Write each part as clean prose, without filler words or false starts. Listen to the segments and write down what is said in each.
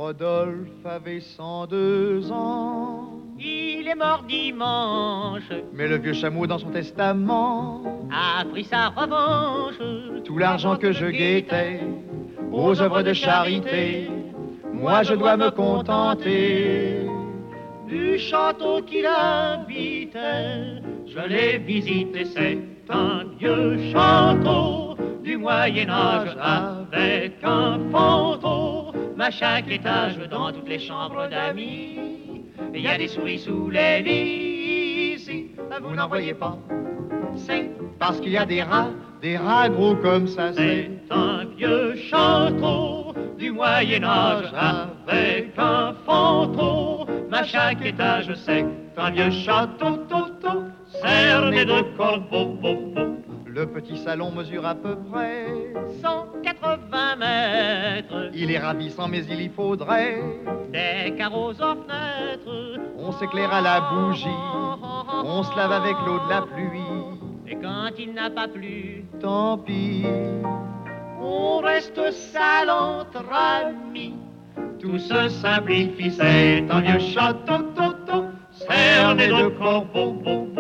Rodolphe avait 102 ans. Il est mort dimanche, Mais le vieux chameau dans son testament a pris sa revanche. tout l'argent que je guettais aux œuvres de charité, moi je dois me contenter Du château qu'il habitait, je l'ai visité, c'est un vieux château du Moyen-Âge avec un fantôme. À chaque étage, dans toutes les chambres d'amis, il y a des souris sous les lits. Ici, vous n'en voyez pas, c'est parce qu'il y a des rats gros comme ça. C'est un vieux château du Moyen-Âge avec un fantôme. À chaque étage, c'est un vieux château, cerné de corbeaux. Le petit salon mesure à peu près 180 mètres. Il est ravissant, mais il y faudrait Des carreaux aux fenêtres. On s'éclaire à la bougie, on se lave avec l'eau de la pluie. Et quand il n'a pas plu, Tant pis, on reste sale entre amis. Tout se simplifie, c'est un vieux château, cerné de corbeaux.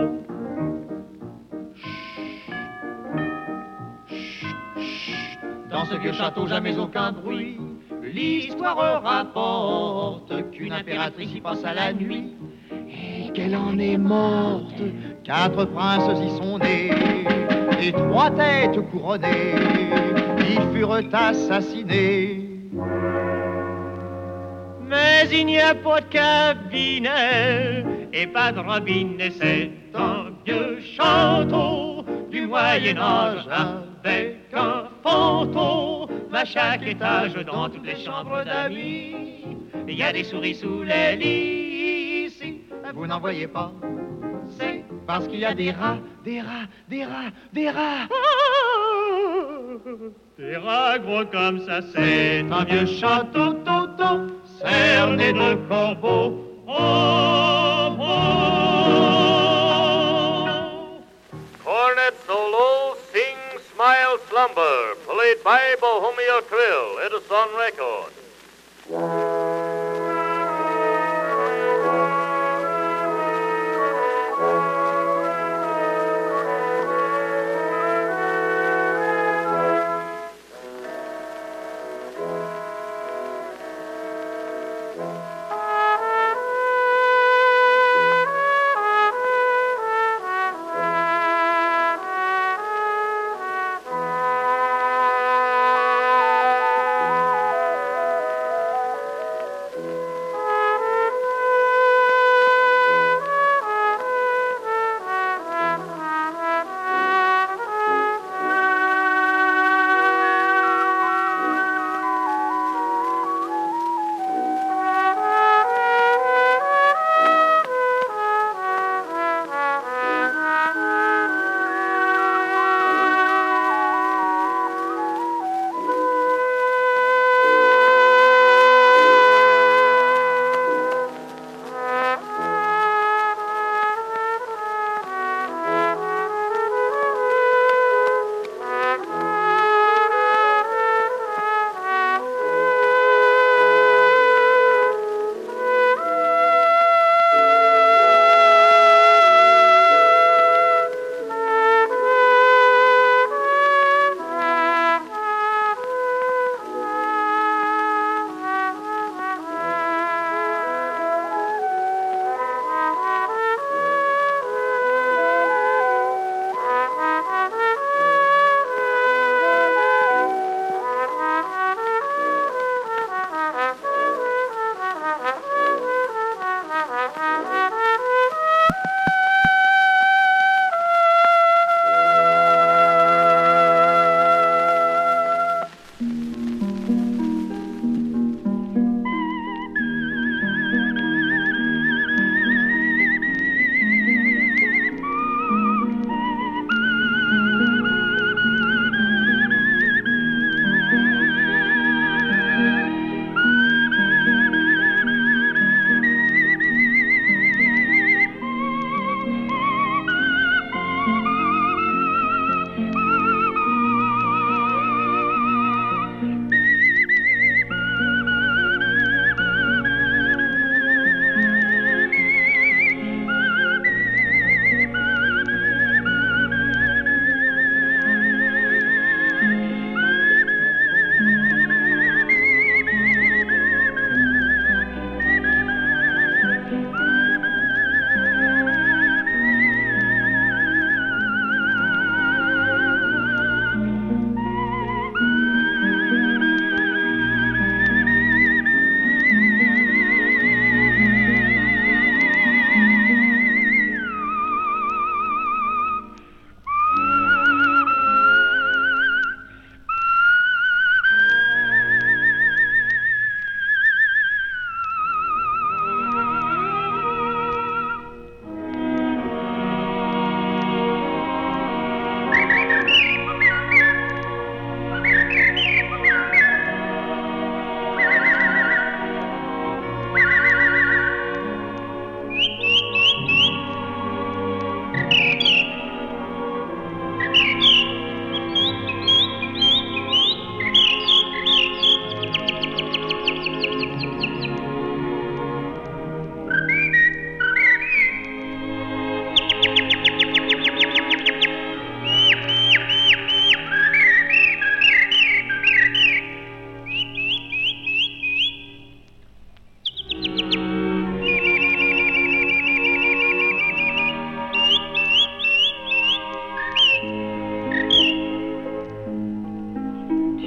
dans ce vieux château jamais aucun bruit. L'histoire rapporte qu'une impératrice y passe à la nuit Et qu'elle en est morte. 4 princes y sont nés et 3 têtes couronnées. Ils furent assassinés. Mais il n'y a pas de cabinet et pas de robinet. C'est un vieux château du Moyen-Âge avec un fantôme. À chaque étage, dans toutes les chambres d'amis, il y a des souris sous les lits. Ici, Vous n'en voyez pas, c'est parce qu'il y a des rats. des rats gros comme ça. C'est un vieux château, cerné de corbeaux. Cornet solo, Sing Smile Slumber, played by Bohemia Krill, Edison Record.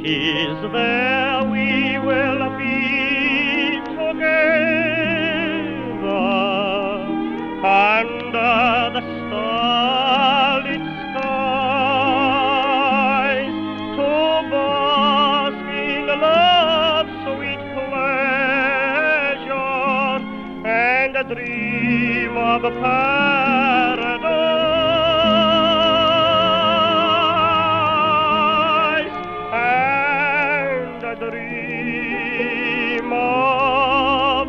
is there we will be together under the starlit skies to bask in love's sweet pleasure and dream of paradise and dream of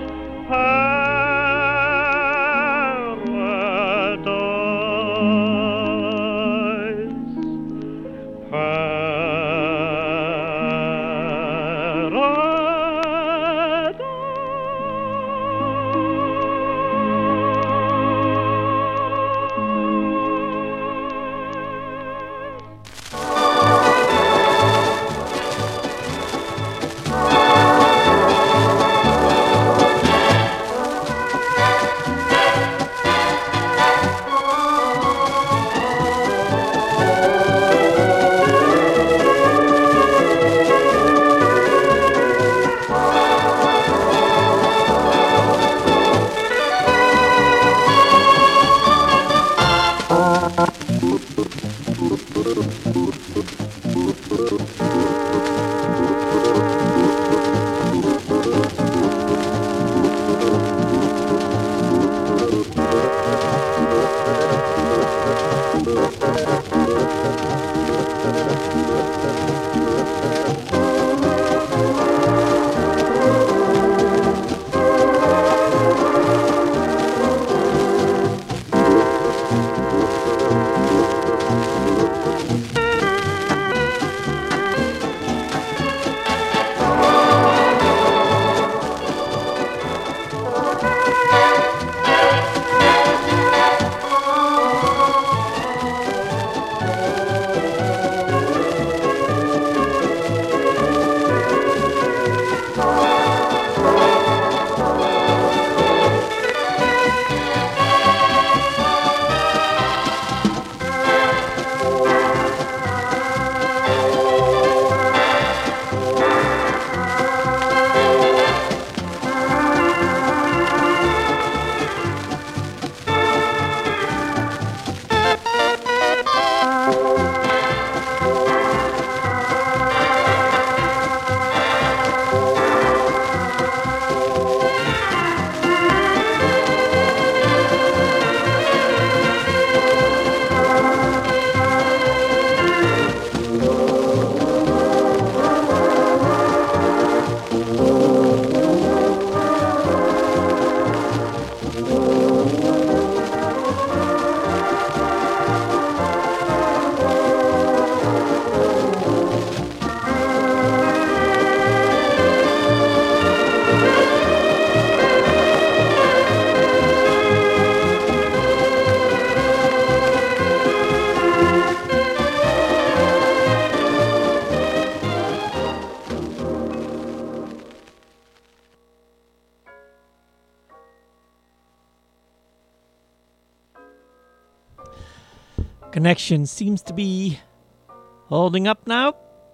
Connection seems to be holding up now.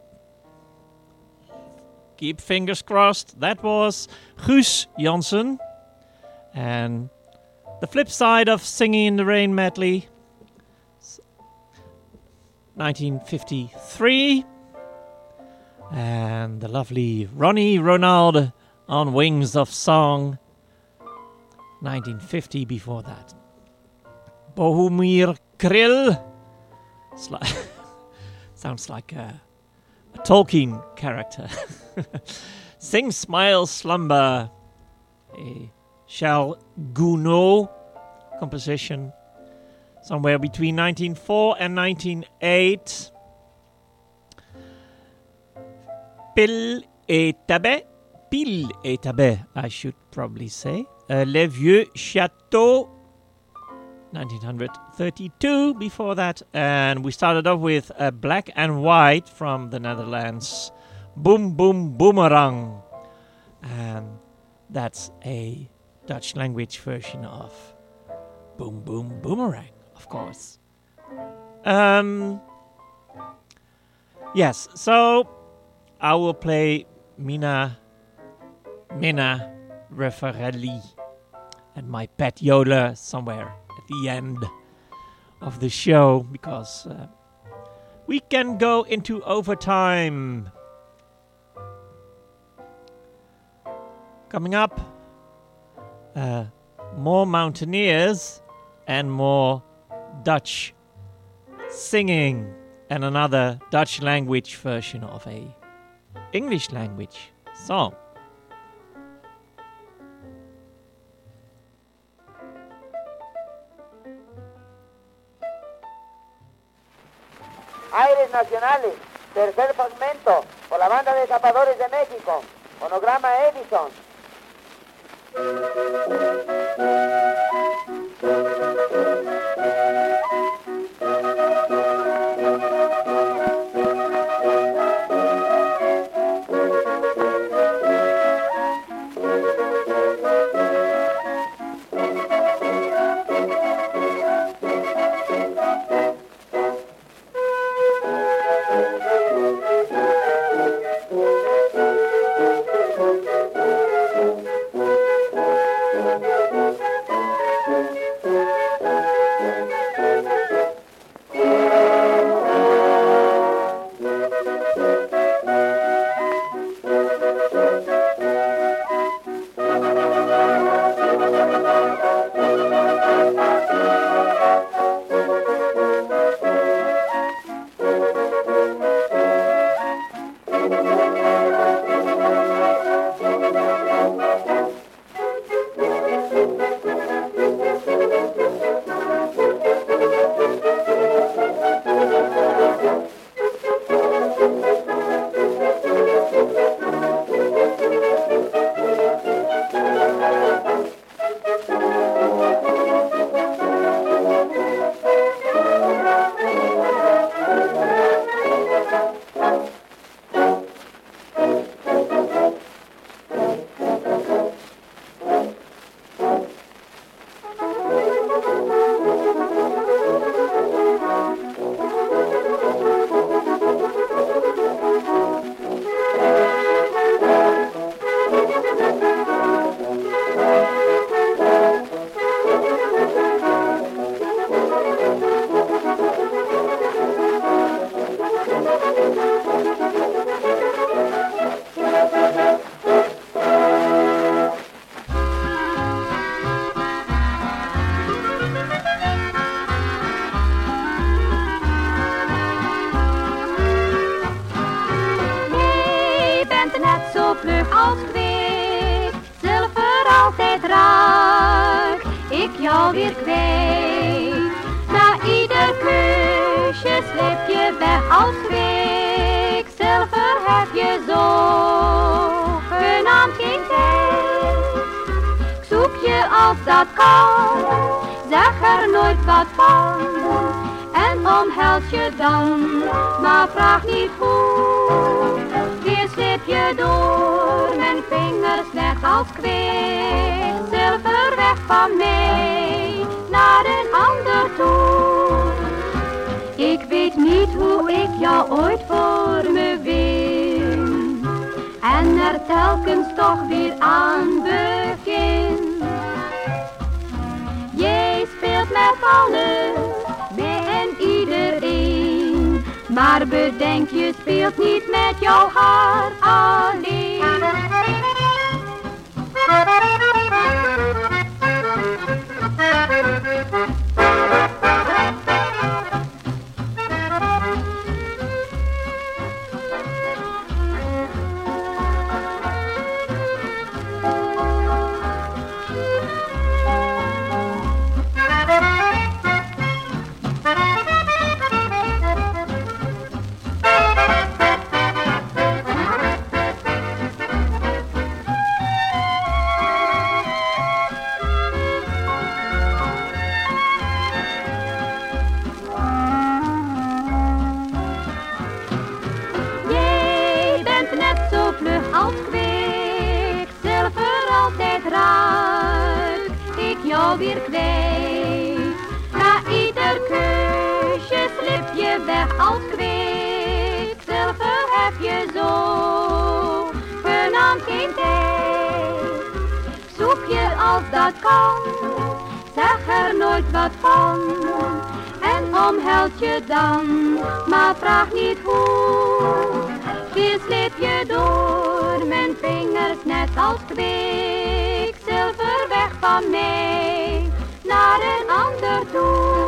Keep fingers crossed. That was Guus Janssen. And the flip side of Singing in the Rain medley, 1953. And the lovely Ronnie Ronald on Wings of Song, 1950 before that. Bohumir Krill. Sounds like a Tolkien character. Sing, Smile, Slumber. A Charles Gounod composition. Somewhere between 1904 and 1908. Pile et Tabet, I should probably say. Les Vieux Châteaux, 1932 before that. And we started off with Black and White from the Netherlands. Boom Boom Boomerang. And that's a Dutch language version of Boom Boom Boomerang, of course. Yes, so I will play Minna Raffaelli and my pet yodeler somewhere at the end of the show because we can go into overtime. Coming up, more Mountaineers and more Dutch singing and another Dutch language version of a English language song. Aires nacionales, tercer fragmento, por la banda de Zapadores de México, fonograma Edison. Maar bedenk, je speelt niet met jouw haar alleen. Weer kwijt. Na ieder kusje slip je weg als kweek. Zilver heb je zo als dat kan. Zeg er nooit wat van en omhels je dan, maar vraag niet hoe. Weer slip je door mijn vingers net als kwikzilver weg van mij naar een ander toe.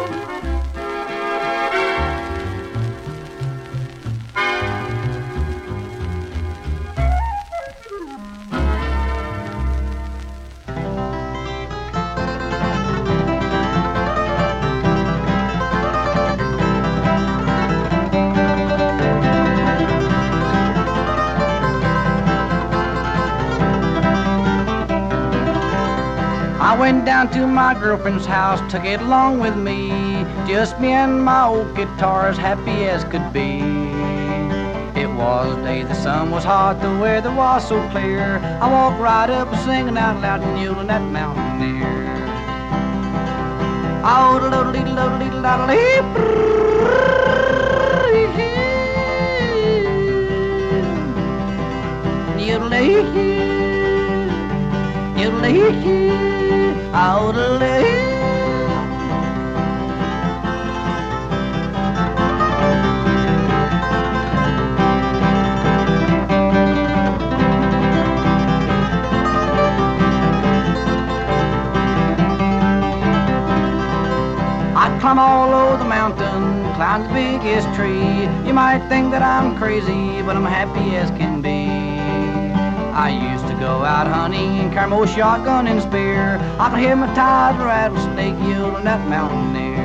I went down to my girlfriend's house, took it along with me. Just me and my old guitar, as happy as could be. It was a day the sun was hot, the weather was so clear. I walked right up singing out loud and yelling at Mountaineer. Oh, the little little little little little out of I climb all over the mountain, climb the biggest tree. You might think that I'm crazy, but I'm happy as can be. I used to go out hunting and carry my shotgun and spear. I could hypnotize a rattlesnake yelling at Mountaineer.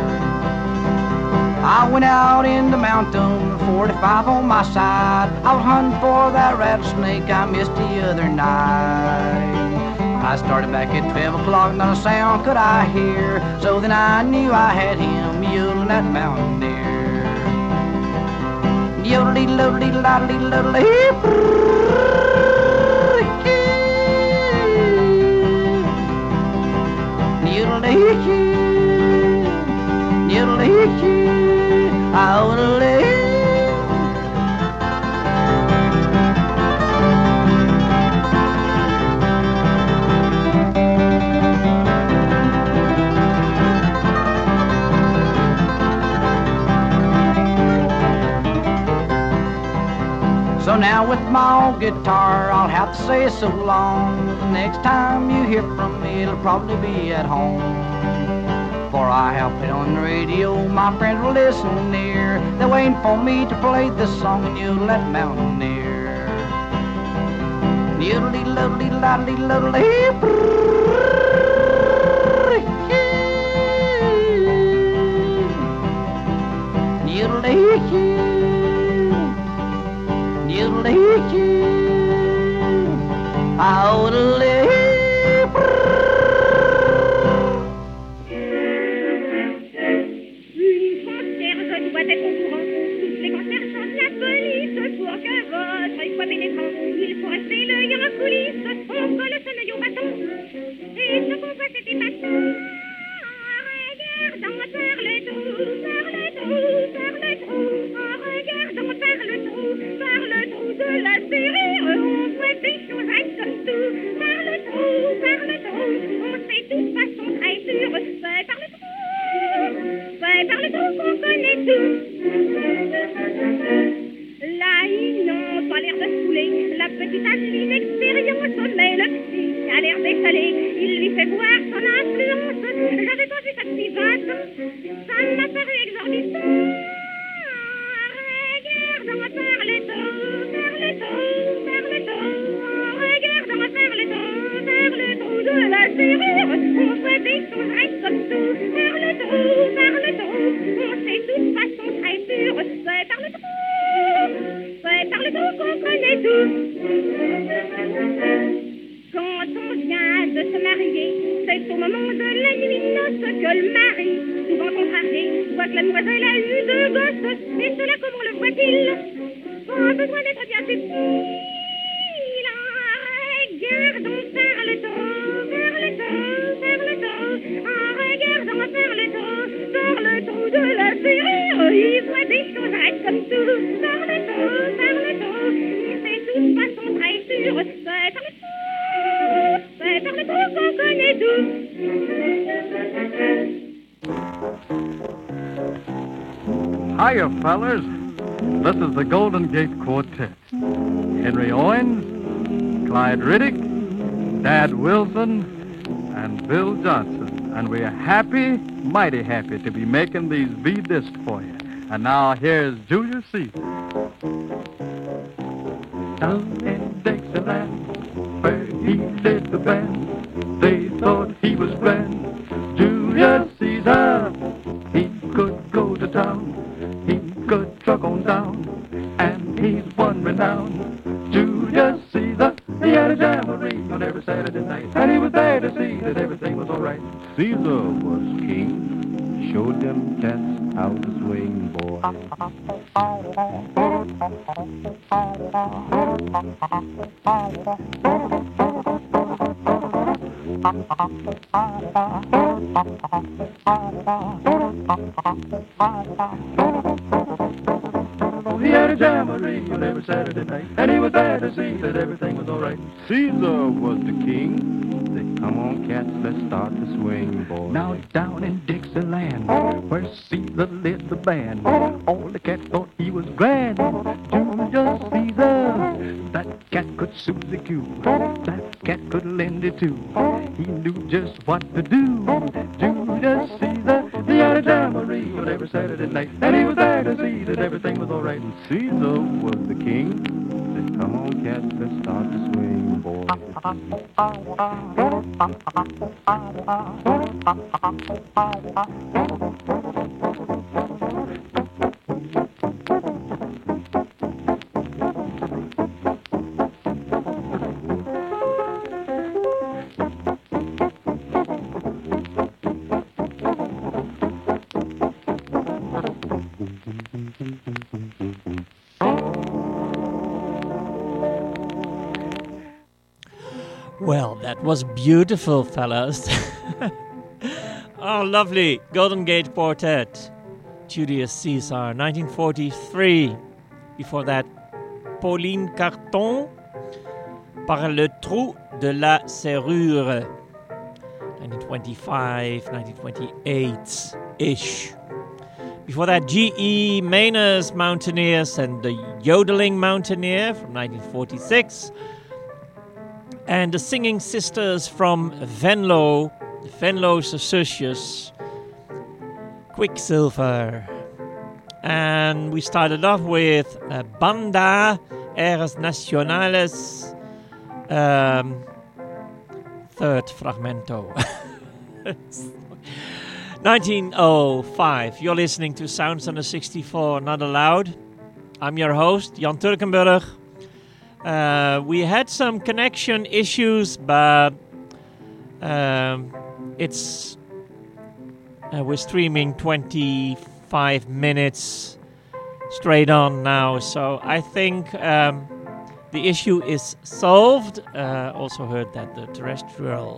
I went out in the mountain, 45 on my side. I was hunting for that rattlesnake I missed the other night. I started back at 12 o'clock, not a sound could I hear. So then I knew I had him yelling at Mountaineer. So now with my old guitar, I'll have to say so long. The next time you hear from me, it'll probably be at home. For I have played on the radio, my friends will listen near. They're waiting for me to play this song, and you'll let Mountaineer. Par le trou, fellers. This is the Golden Gate Quartet. Henry Owens, Clyde Riddick, Dad Wilson, and Bill Johnson. And we are happy, mighty happy, to be making these V-discs for you. And now here's Julius Caesar. Down in Dixieland, where he led the band, they thought he was grand. Julius Caesar, he could go to town, he could truck on down, and he's one renown. Julius Caesar, he had a jamboree on every Saturday night, and he was there to see that everything was all right. Caesar was king, showed them cats how to swing, boy. He had a jamboree on every Saturday night, and he was there to see that everything was all right. Caesar was the king. They come on, cats, let's start to swing, boy. Now down in Dixieland, where Caesar led the band, all the cats thought he was grand. Julius Caesar, that cat could Susie Q, that cat could Lindy too. He knew just what to do. Julius Caesar, he had a jamboree on every Saturday night, and he was there to see that everything was all right. Caesar was the king. They come on, cats, let's start to swing, boy. Well, that was beautiful, fellas. Oh, lovely. Golden Gate Quartet. Julius Caesar, 1943. Before that, Pauline Carton, Par le trou de la serrure. 1925, 1928-ish. Before that, G.E. Maynard's Mountaineers and the Yodeling Mountaineer from 1946. And the Singing Sisters from Venlo, the Venlo Associates, Quicksilver. And we started off with Banda Airs Nacionales, third fragmento. 1905. You're listening to Sounds on the 64, Not Allowed. I'm your host, Jan Turkenburg. We had some connection issues, but we're streaming 25 minutes straight on now, so I think the issue is solved. Also heard that the terrestrial,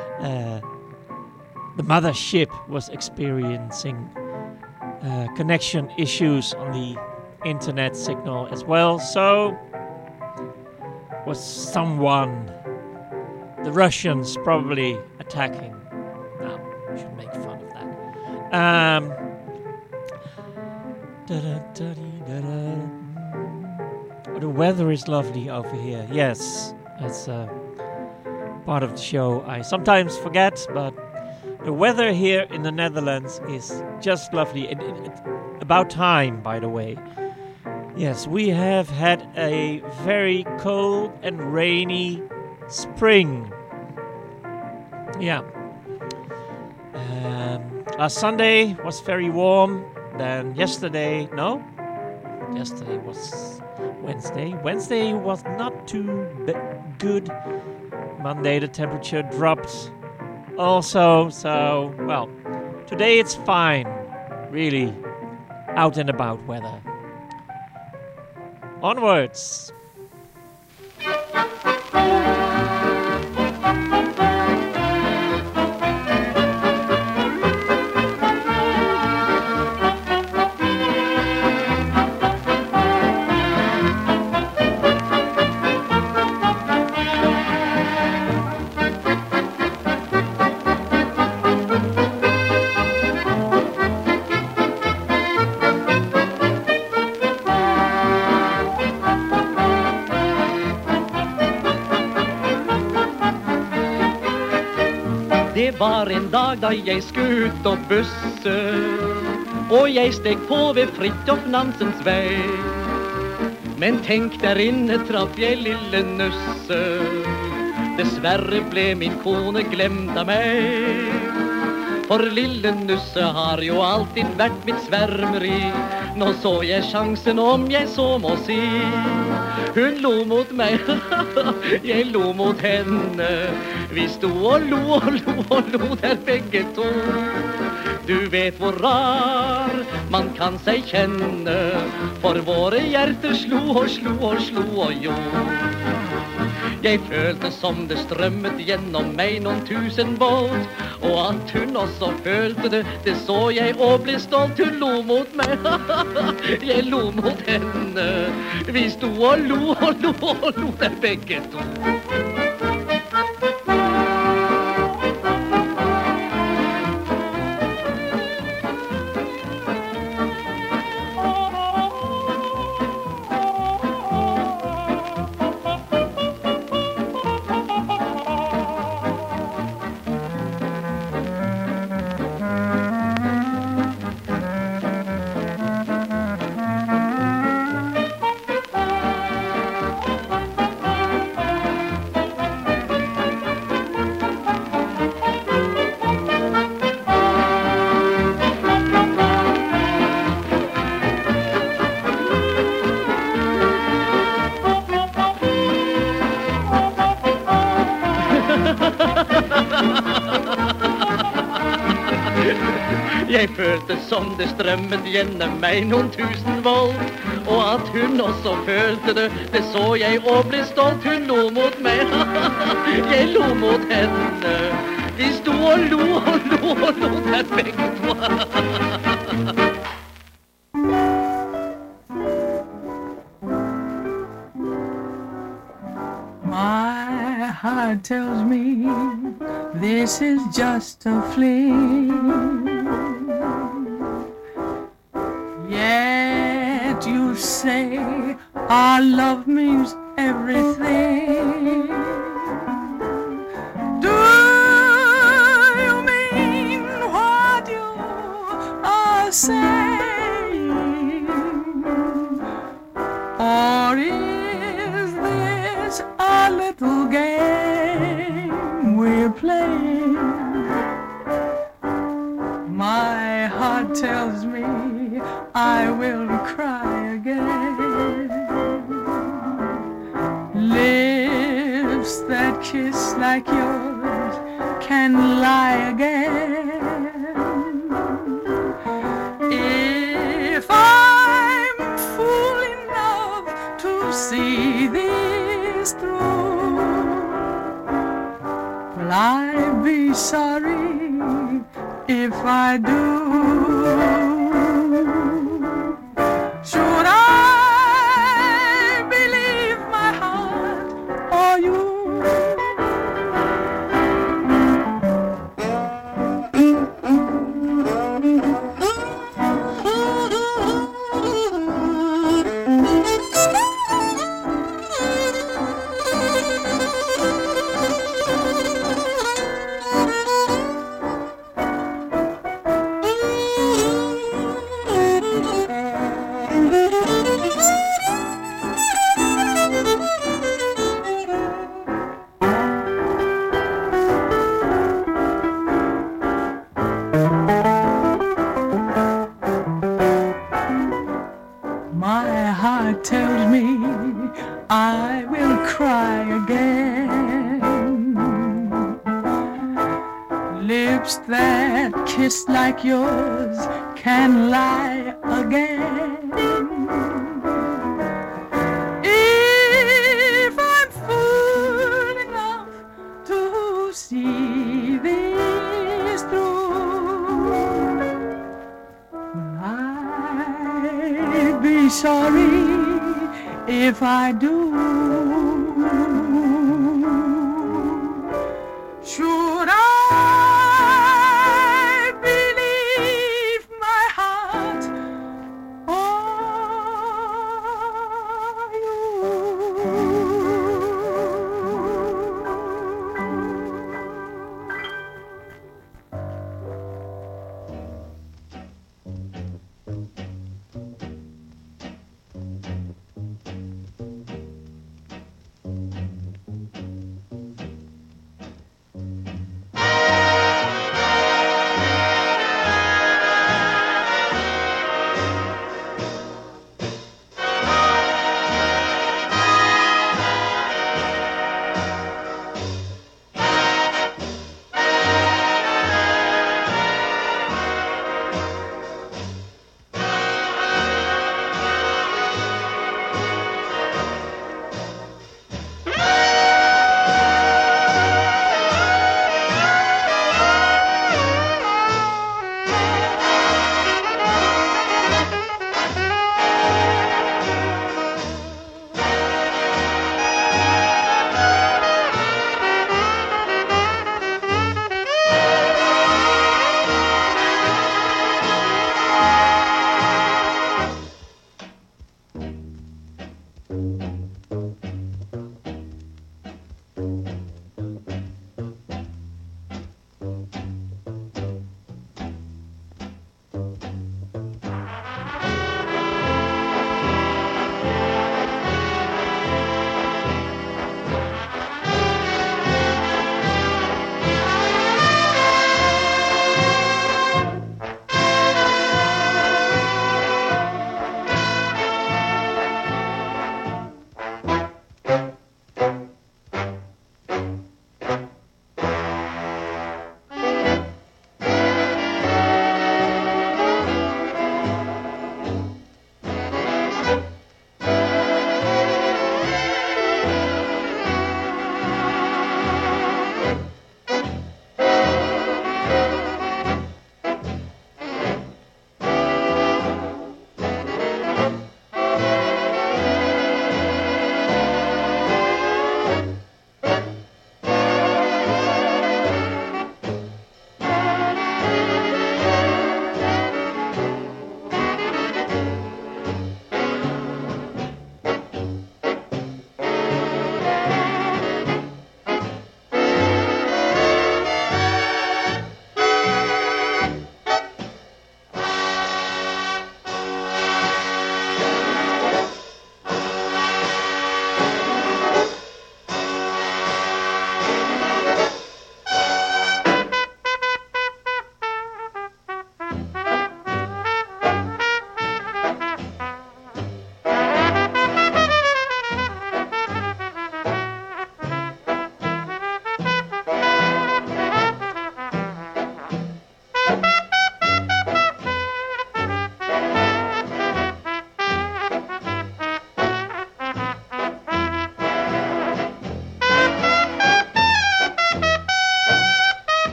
the mothership was experiencing connection issues on the internet signal as well, so was someone, the Russians probably attacking. No, we should make fun of that. The weather is lovely over here. Yes, that's part of the show I sometimes forget, but the weather here in the Netherlands is just lovely. About time, by the way. Yes, we have had a very cold and rainy spring. Yeah. Last Sunday was very warm. Then yesterday was Wednesday. Wednesday was not too good. Monday the temperature dropped also. So, well, today it's fine. Really out and about weather. Onwards. var en dag da jeg skulle ut og busse, og jeg steg på ved Fridtjof Nansens vei. Men tenk, der inne traff jeg lille Nusse. Dessverre ble min kone glemt av meg. For lille Nusse har jo alltid vært mitt svermeri. Nå så jeg sjansen, om jeg så må si. Hun lo mot meg, jeg lo mot henne. Vi sto og lo og lo og lo der begge to. Du vet hvor rar man kan seg kjenne, for våre hjerter slo og slo og slo og jo. Jeg følte som det strømmet gjennom meg noen tusen volt, og at hun også følte det, det så jeg og ble stolt. Hun lo mot meg, jeg lo mot henne. Vi sto og lo og lo og lo der begge to. Jeg følte som det strømmet gjennom meg noen tusen volt, og at hun også følte det, det så jeg og ble stolt. Hun lo mot meg, jeg lo mot henne. Vi sto og lo og lo og lo der begge to. My heart tells me this is just a fling. Yet you say our love means everything. Do you mean what you are saying? Or is this a little game we're playing? My heart tells me I will cry again. Lips that kiss like yours can lie again. If I'm fool enough to see this through, will I be sorry if I do? Should I believe my heart or you? My heart tells me I will cry again. Lips that kiss like yours can lie again. If I'm fool enough to see this through, will I be sorry if I do? Should I believe my heart or you?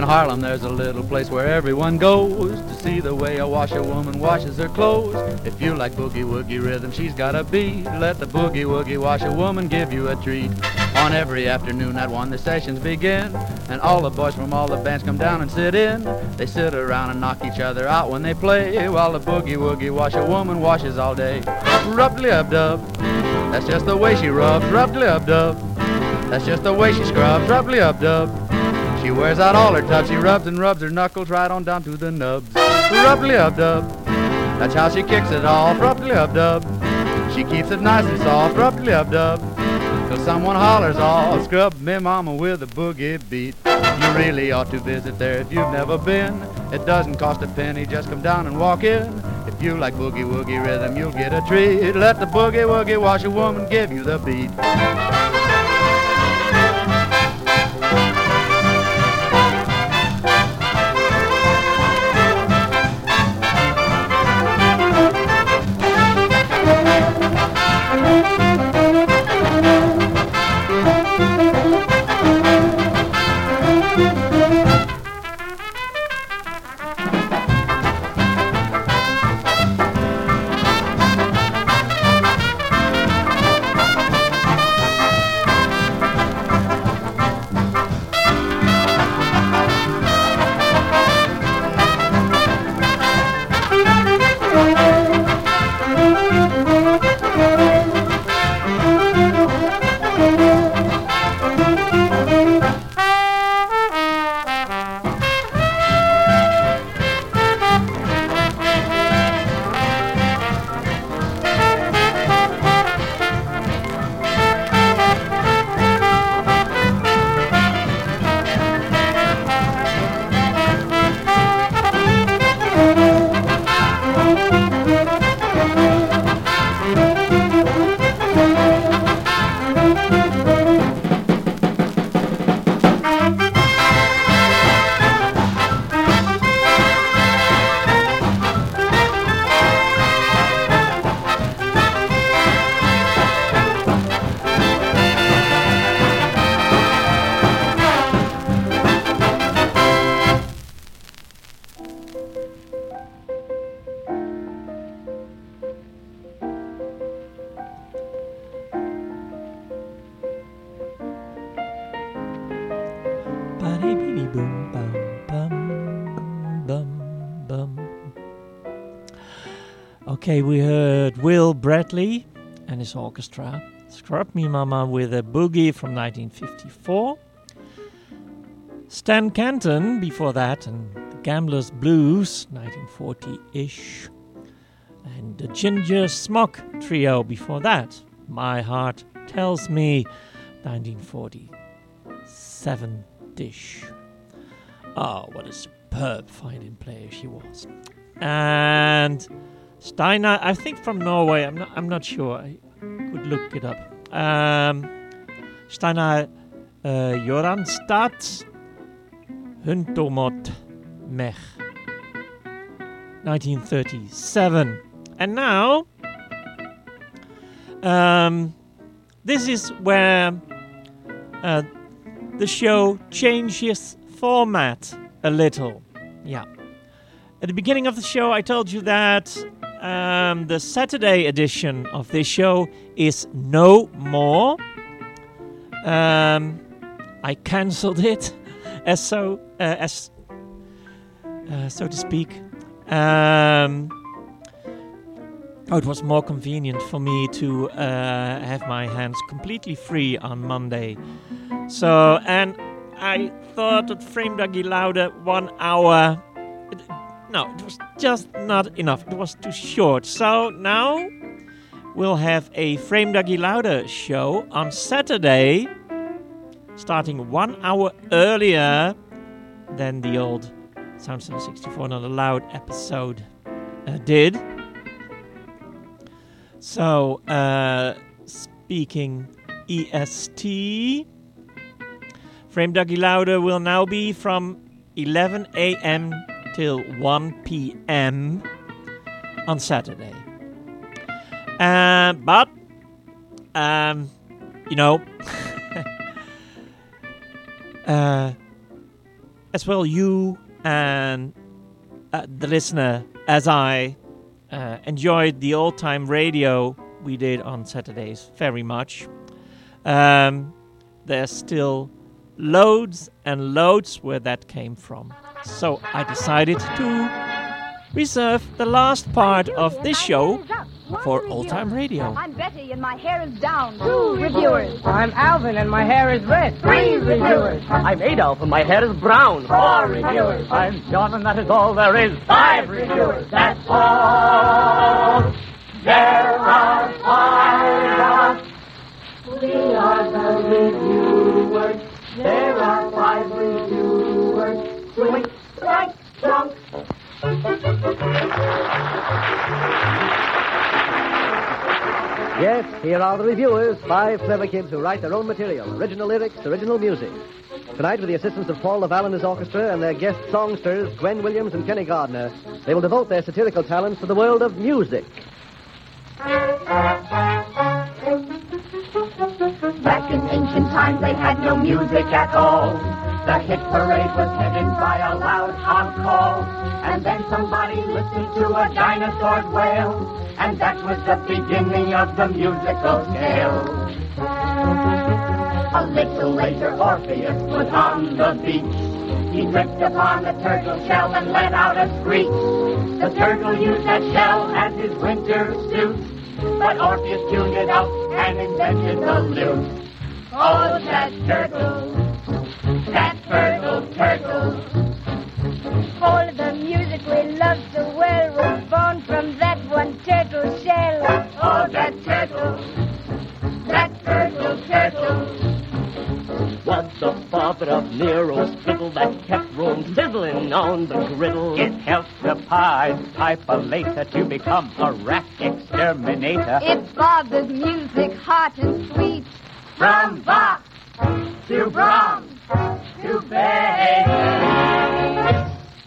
Harlem there's a little place where everyone goes to see the way a washerwoman washes her clothes. If you like boogie-woogie rhythm, she's got a beat. Let the boogie-woogie washerwoman give you a treat. On every afternoon at 1 the sessions begin, and all the boys from all the bands come down and sit in. They sit around and knock each other out when they play, while the boogie-woogie washerwoman washes all day. Rub-de-lub-dub, that's just the way she rubs. Rub-de-lub-dub, that's just the way she scrubs. Rub-de-lub-dub, she wears out all her tubs. She rubs and rubs her knuckles right on down to the nubs. Rub-de-lub-dub, that's how she kicks it off. Rub-de-lub-dub, she keeps it nice and soft. Rub-de-lub-dub, till someone hollers, "Oh, scrub me mama with a boogie beat." You really ought to visit there if you've never been. It doesn't cost a penny, just come down and walk in. If you like boogie-woogie rhythm, you'll get a treat. Let the boogie-woogie washerwoman give you the beat. Okay, we heard Will Bradley and his orchestra, Scrub Me Mama with a Boogie from 1954. Stan Kenton before that, and the Gamblers Blues, 1940-ish. And the Ginger Smock Trio before that, My Heart Tells Me, 1947-ish. Oh, what a superb violin player she was. And Steinar, I think from Norway. I'm not sure. I could look it up. Steinar Joranstad, Huntomot Mech, 1937. And now, this is where the show changes format a little. Yeah. At the beginning of the show, I told you that the Saturday edition of this show is no more. I cancelled it, so to speak. It was more convenient for me to have my hands completely free on Monday. So, and I thought that Frame Dougie Lauder 1 hour. No, it was just not enough. It was too short. So now we'll have a Frame Dougie Lauder show on Saturday, starting 1 hour earlier than the old Sounds of 64 Not Allowed episode did. So, speaking EST, Frame Dougie Lauder will now be from 11 a.m. till 1 p.m. on Saturday. But, you know, as well you and the listener, as I enjoyed the old-time radio we did on Saturdays very much. There's still loads and loads where that came from. So I decided to reserve the last part of this show for old-time radio. I'm Betty and my hair is down. 2 reviewers. I'm Alvin and my hair is red. 3 reviewers. I'm Adolf and my hair is brown. 4 reviewers. I'm John and that is all there is. 5 reviewers. That's all. There are 5 of us. We are the reviewers. There are 5 reviewers. Swing, like, drunk. Yes, here are the reviewers, 5 clever kids who write their own material, original lyrics, original music. Tonight, with the assistance of Paul Laval and his orchestra and their guest songsters, Gwen Williams and Kenny Gardner, they will devote their satirical talents to the world of music. Back in ancient times, they had no music at all. The hit parade was headed by a loud honk call. And then somebody listened to a dinosaur's wail. And that was the beginning of the musical scale. A little later, Orpheus was on the beach. He tripped upon a turtle shell and let out a screech. The turtle used that shell as his winter suit. But Orpheus tuned it up and invented the lute. Oh, that turtle, turtle. All the music we love so well was born from that one turtle shell. Oh, that turtle, turtle. Was the father of Nero's fiddle that kept Rome sizzling on the griddle. It helps the Pied Piper later to become a rat exterminator. It bothers music hot and sweet. From Bach to Brahms to Beethoven.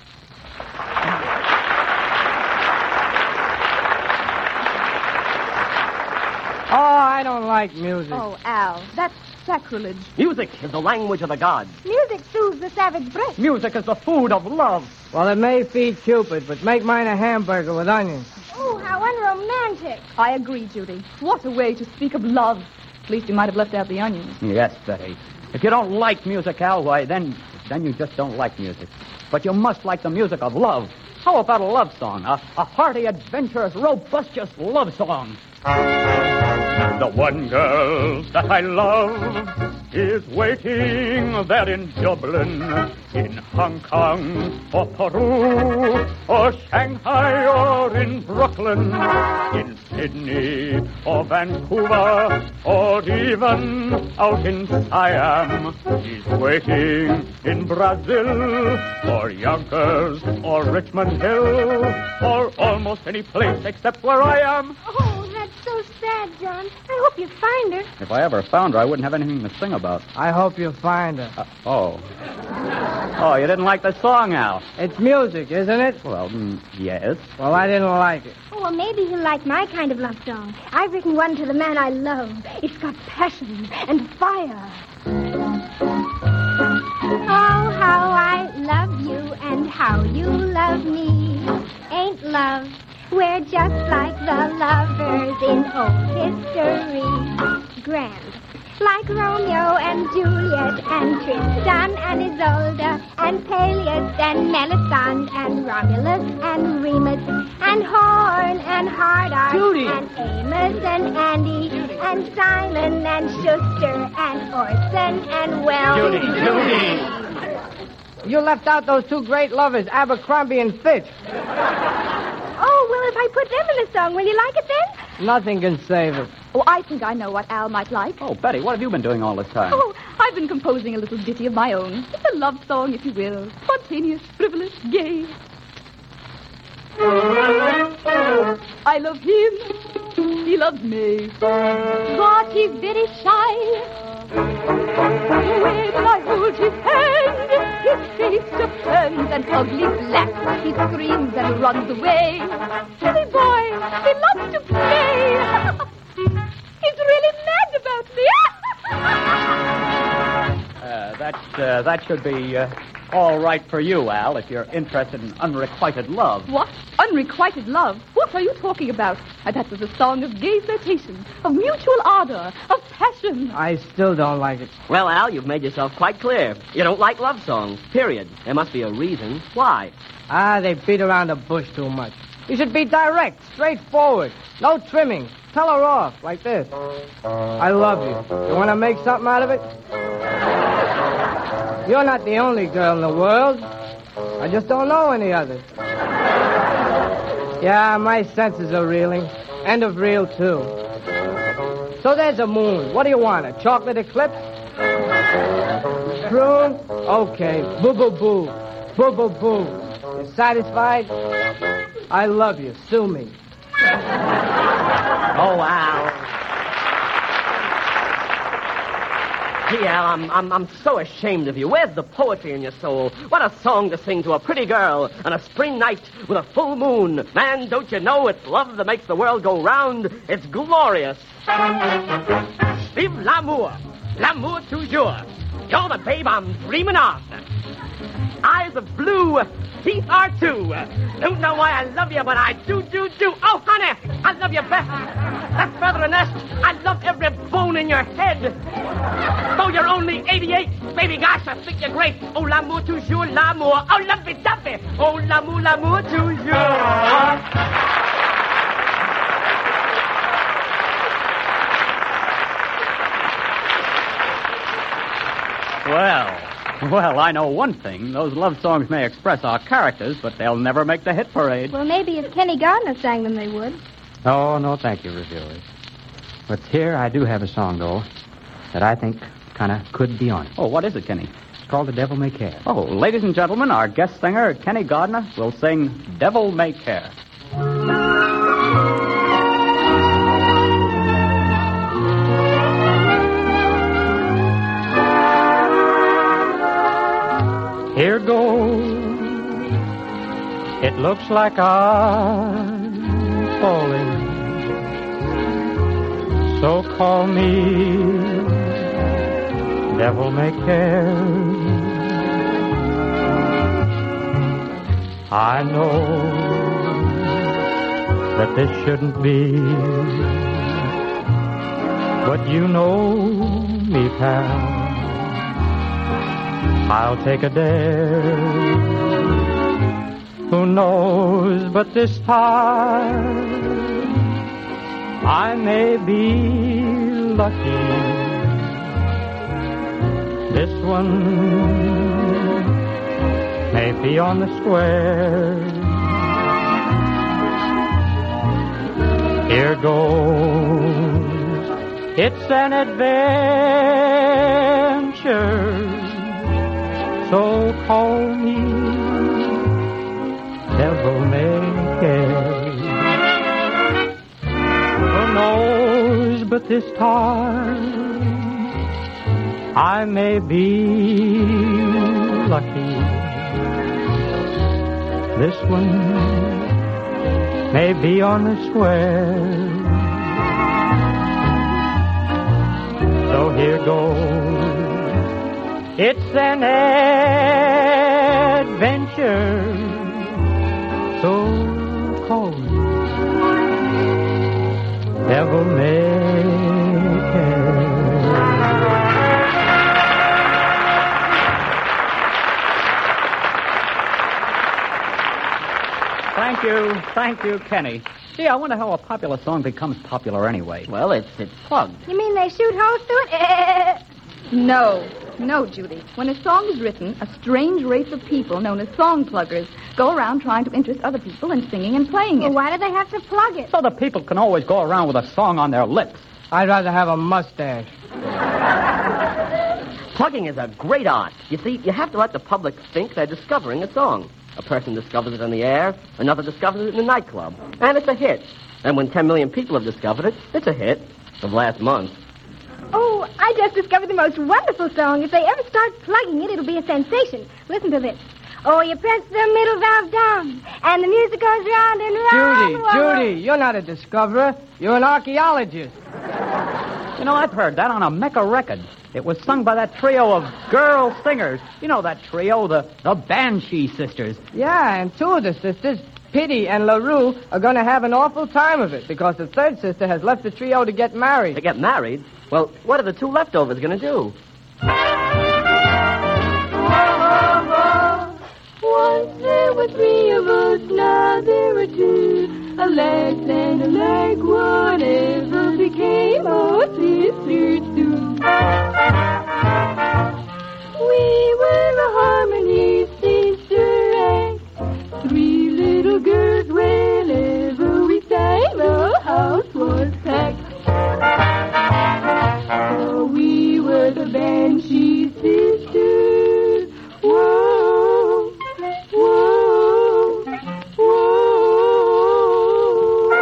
Oh, I don't like music. Oh, Al, that's sacrilege. Music is the language of the gods. Music soothes the savage breast. Music is the food of love. Well, it may feed Cupid, but make mine a hamburger with onions. Oh, how unromantic. I agree, Judy. What a way to speak of love. At least you might have left out the onions. Yes, Betty. If you don't like music, Al, why, then you just don't like music. But you must like the music of love. How about a love song? A hearty, adventurous, robustious love song. The one girl that I love is waiting there in Dublin, in Hong Kong, or Peru, or Shanghai, or in Brooklyn, in Sydney, or Vancouver, or even out in Siam. She's waiting in Brazil, or Yonkers, or Richmond Hill, or almost any place except where I am. Oh, that's so sad, John. I hope you find her. If I ever found her, I wouldn't have anything to sing about. I hope you find her. Oh, you didn't like the song, Al? It's music, isn't it? Well, yes. Well, I didn't like it. Oh, well, maybe you'll like my kind of love song. I've written one to the man I love. It's got passion and fire. Oh, how I love you and how you love me. Ain't love? We're just like the lovers in old history. Grand. Like Romeo and Juliet and Tristan and Isolde and Peleus and Melisande and Romulus and Remus and Horn and Hardart Judy. and Amos and Andy and Simon and Schuster and Orson and Wells. Judy. You left out those 2 great lovers, Abercrombie and Fitch. Oh, well, if I put them in the song, will you like it then? Nothing can save it. Oh, I think I know what Al might like. Oh, Betty, what have you been doing all this time? Oh, I've been composing a little ditty of my own. It's a love song, if you will. Spontaneous, frivolous, gay. I love him. He loves me. But he's very shy. When I hold his hand, his face just turns an ugly black. He screams and runs away. Silly boy, he loves to play. He's really mad about me. That That should be all right for you, Al, if you're interested in unrequited love. What? Unrequited love? What are you talking about? That was a song of gay flirtation, of mutual ardor, of passion. I still don't like it. Well, Al, you've made yourself quite clear. You don't like love songs, period. There must be a reason. Why? They beat around the bush too much. You should be direct, straightforward. No trimming. Tell her off, like this. I love you. You want to make something out of it? You're not the only girl in the world. I just don't know any others. Yeah, my senses are reeling. End of reel, too. So there's a moon. What do you want, a chocolate eclipse? Prune? Okay. Boo-boo-boo. Boo-boo-boo. You satisfied? I love you. Sue me. Oh, Al. Gee, Al, I'm so ashamed of you. Where's the poetry in your soul? What a song to sing to a pretty girl on a spring night with a full moon. Man, don't you know it's love that makes the world go round? It's glorious. Vive l'amour. L'amour toujours. You're the babe I'm dreaming of. Eyes of blue, teeth are two. Don't know why I love you, but I do. Oh, honey, I love you best. That feather nest, I love every bone in your head. Though you're only 88, baby gosh, I think you're great. Oh, l'amour toujours, l'amour. Oh, lovey-dovey. Oh, l'amour toujours. Well, I know one thing. Those love songs may express our characters, but they'll never make the hit parade. Well, maybe if Kenny Gardner sang them, they would. Oh, no, thank you, reviewers. But here I do have a song, though, that I think kind of could be on it. Oh, what is it, Kenny? It's called The Devil May Care. Oh, ladies and gentlemen, our guest singer, Kenny Gardner, will sing Devil May Care. Here goes, it looks like I'm falling, so call me Devil May Care. I know that this shouldn't be, but you know me, pal. I'll take a dare. Who knows, but this time I may be lucky. This one may be on the square. Here goes. It's an adventure. So call me Devil May Care. Who knows, but this time I may be lucky. This one may be on the square. So here goes. It's an adventure, so call me Devil May Care. Thank you, Kenny. Gee, I wonder how a popular song becomes popular anyway. Well, it's plugged. You mean they shoot holes through it? No, Judy. When a song is written, a strange race of people known as song pluggers go around trying to interest other people in singing and playing it. Well, why do they have to plug it? So the people can always go around with a song on their lips. I'd rather have a mustache. Plugging is a great art. You see, you have to let the public think they're discovering a song. A person discovers it on the air, another discovers it in a nightclub, and it's a hit. And when 10 million people have discovered it, it's a hit of last month. Oh, I just discovered the most wonderful song. If they ever start plugging it, it'll be a sensation. Listen to this. Oh, you press the middle valve down, and the music goes round and round. Judy, you're not a discoverer. You're an archaeologist. You know, I've heard that on a Mecca record. It was sung by that trio of girl singers. You know that trio, the Banshee Sisters. Yeah, and two of the sisters, Pity and LaRue, are going to have an awful time of it because the third sister has left the trio to get married. To get married? Well, what are the two leftovers going to do? Once there were three of us, now there are two. A leg and a leg, whatever became of sisters too. We were a harmony sister act. Three little girls, whenever we sang, the house was packed. So we were the Banshee sisters. Whoa, whoa, whoa.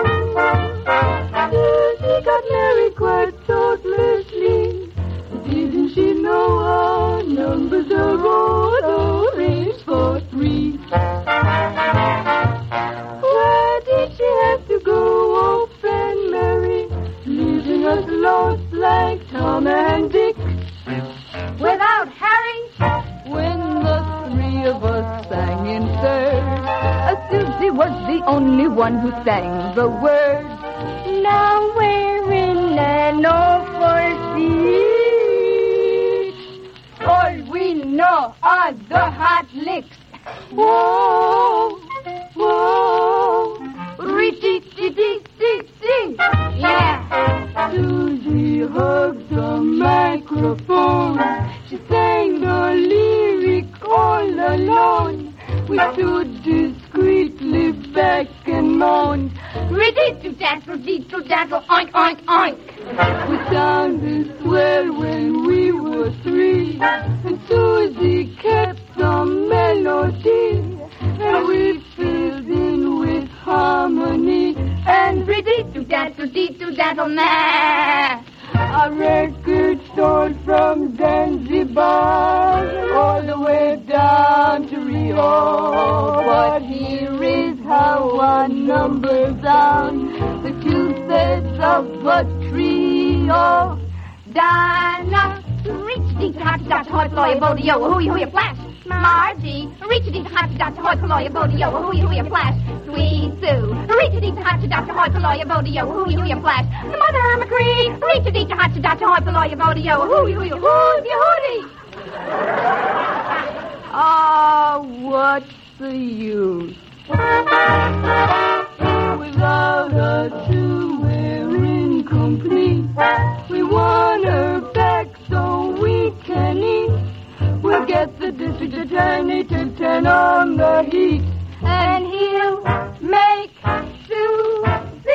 Susie got married quite thoughtlessly. Didn't she know our numbers are all arranged for three? Why did she have to go off and marry, leaving us lost like Tom and Dick? Without Harry, when the three of us sang in third, Susie was the only one who sang the words. Now we're in an awful seat. All we know are the hot licks. Whoa, whoa, re-dee-dee-dee-dee-dee. Yeah. Susie hugged the microphone. She sang the lyric all alone. We stood discreetly back and moaned. Re-dee-doo-dazzle, dee-doo-dazzle, oink, oink, oink. We sounded swell when we were three, and Susie kept the melody, and we filled in with harmony, and re-dee-doo-dazzle, dee-doo-dazzle, nah. A record sold from Zanzibar all the way down to Rio. But here is how our numbers down. The two-thirds of a trio. Dinah, reach deep to hot dot hot lawyer bodio, hooey flash. Margie, reach deep to hot dot hot lawyer bodio, hooey flash. Sweet Sue, reach deep to hot dot hot lawyer bodio, hooey flash. Mother McCree, reach deep to hot dot hot lawyer bodio, hooey hooey. Ah, what's the use? Without her two, we're incomplete. We want her back so we can eat. We'll get the district attorney to turn on the heat, and he'll make Susie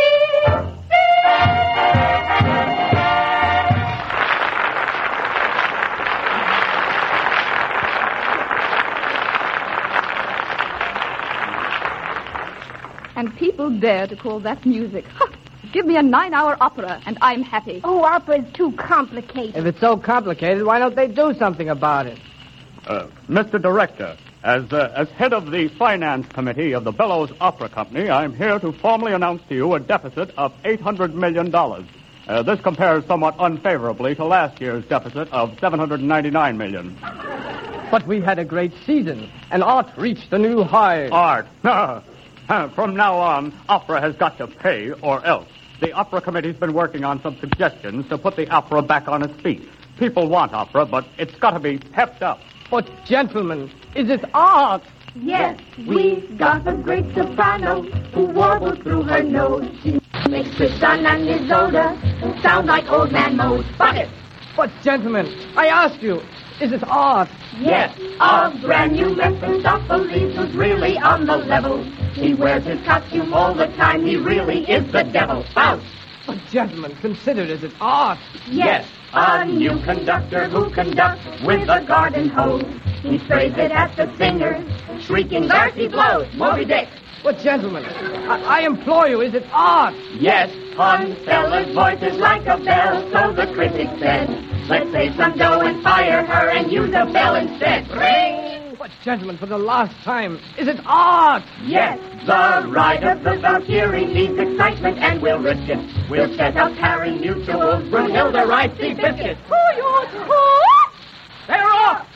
And people dare to call that music. Ha! Give me a 9-hour opera, and I'm happy. Oh, opera's too complicated. If it's so complicated, why don't they do something about it? Mr. Director, as head of the Finance Committee of the Bellows Opera Company, I'm here to formally announce to you a deficit of $800 million. This compares somewhat unfavorably to last year's deficit of $799 million. But we had a great season, and art reached a new high. Art? From now on, opera has got to pay or else. The Opera Committee's been working on some suggestions to put the opera back on its feet. People want opera, but it's got to be pepped up. But, gentlemen, is it art? Yes, we've got a great soprano who warbles through her nose. She makes Tristan and Isolde sound like Old Man Mose. But gentlemen, I ask you, is it art? Yes, a brand new Mephistopheles who's really on the level. He wears his costume all the time. He really is the devil. Faust! But, gentlemen, consider, is it art? Yes, a new conductor who conducts with a garden hose. He sprays it at the singers, shrieking, Darcy blows, Moby Dick. But, gentlemen, I implore you, is it art? Yes, Stella's voice is like a bell, so the critics said. Let's save some dough and fire her and use a bell instead. Ring! But, gentlemen, for the last time, is it art? Yes, the ride of the Valkyrie needs excitement, and we'll risk it. We'll set up Harry Mutual's Brunhilde Rice Biscuit. They're off!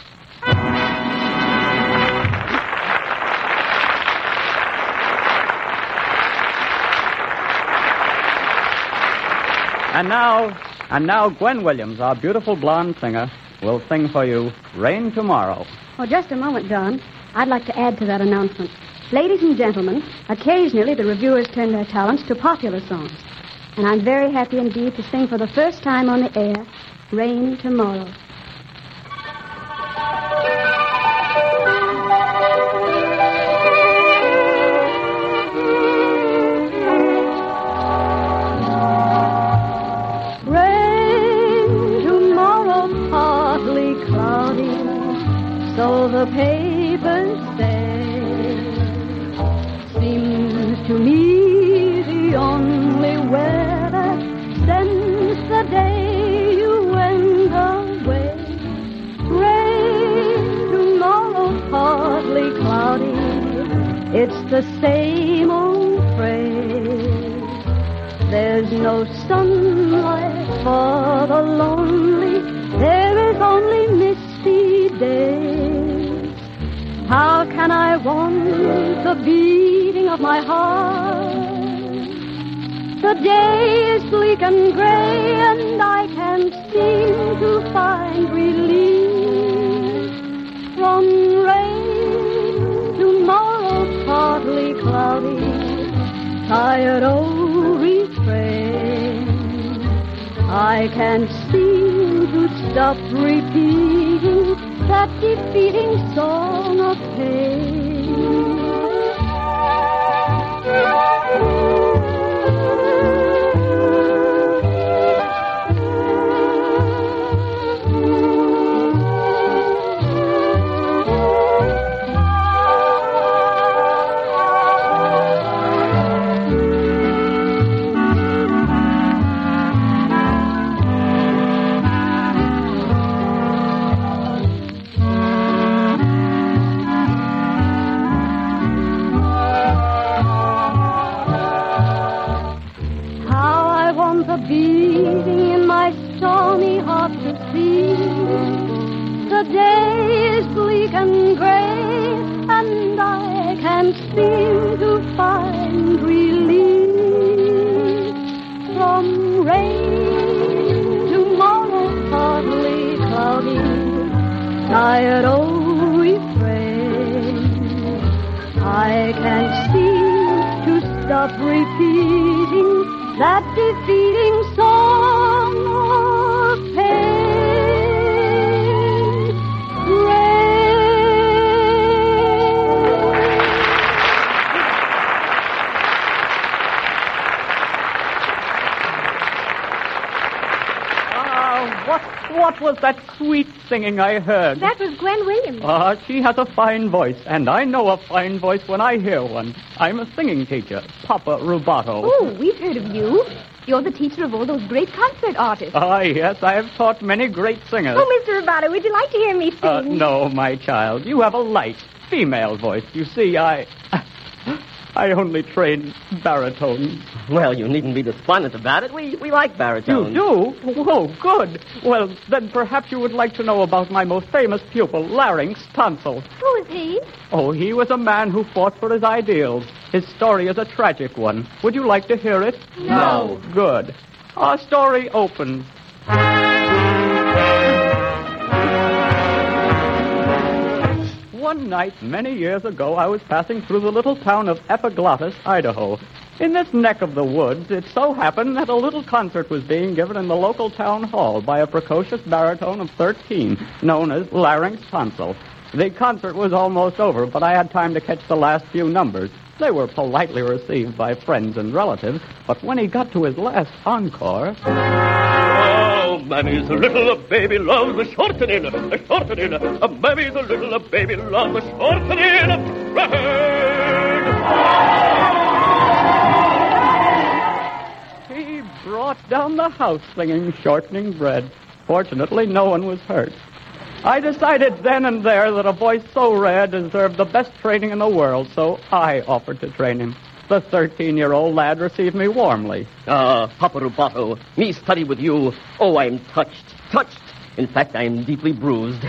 And now Gwen Williams, our beautiful blonde singer, will sing for you Rain Tomorrow. Oh, just a moment, Don. I'd like to add to that announcement. Ladies and gentlemen, occasionally the reviewers turn their talents to popular songs. And I'm very happy indeed to sing for the first time on the air, Rain Tomorrow. So the papers say, seems to me the only weather since the day you went away. Rain tomorrow, partly cloudy, it's the same old phrase. There's no sunlight for the lonely, there is only misty days. How can I want the beating of my heart? The day is bleak and gray, and I can't seem to find relief from rain tomorrow, partly cloudy, tired old refrain. I can't seem to stop repeating that defeating song of pain. Beating in my stormy heart to see. The day is bleak and gray, and I can't seem to find relief from rain tomorrow, partly cloudy, tired old refrain. I can't seem to stop repeating that defeating song of pain. What was that sweet singing I heard? That was Gwen Williams. She has a fine voice, and I know a fine voice when I hear one. I'm a singing teacher, Papa Rubato. Oh, we've heard of you. You're the teacher of all those great concert artists. Yes, I have taught many great singers. Oh, Mr. Rubato, would you like to hear me sing? No, my child. You have a light, female voice. You see, I only train baritones. Well, you needn't be despondent about it. We like baritones. You do? Oh, good. Well, then perhaps you would like to know about my most famous pupil, Larynx Tonsil. Who is he? Oh, he was a man who fought for his ideals. His story is a tragic one. Would you like to hear it? No. Good. Our story opens. One night, many years ago, I was passing through the little town of Epiglottis, Idaho. In this neck of the woods, it so happened that a little concert was being given in the local town hall by a precocious baritone of 13, known as Larynx Tonsil. The concert was almost over, but I had time to catch the last few numbers. They were politely received by friends and relatives, but when he got to his last encore... Oh, Mammy's little baby loves the shortening, the shortening. Mammy's little baby loves the shortening. He brought down the house singing Shortening Bread. Fortunately, no one was hurt. I decided then and there that a voice so rare deserved the best training in the world, so I offered to train him. The 13-year-old lad received me warmly. Papa Rubato, me study with you. Oh, I'm touched. In fact, I'm deeply bruised.